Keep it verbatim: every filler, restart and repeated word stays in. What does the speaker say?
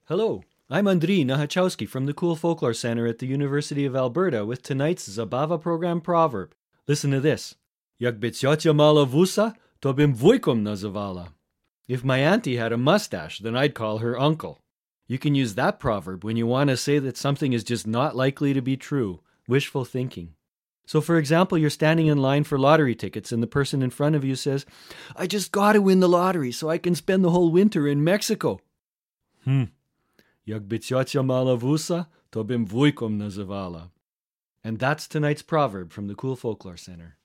Hello, I'm Andriy Nahachowski from the Cool Folklore Center at the University of Alberta with tonight's Zabava program proverb. Listen to this. Jakby ciocia mala wusa, to bym wujkom nazywala. If my auntie had a mustache, then I'd call her uncle. You can use that proverb when you want to say that something is just not likely to be true. Wishful thinking. So for example, you're standing in line for lottery tickets and the person in front of you says, I just gotta win the lottery so I can spend the whole winter in Mexico. Hmm. Jakby ciocia mala wusa, to bym wujkom nazywala. And that's tonight's proverb from the Cool Folklore Center.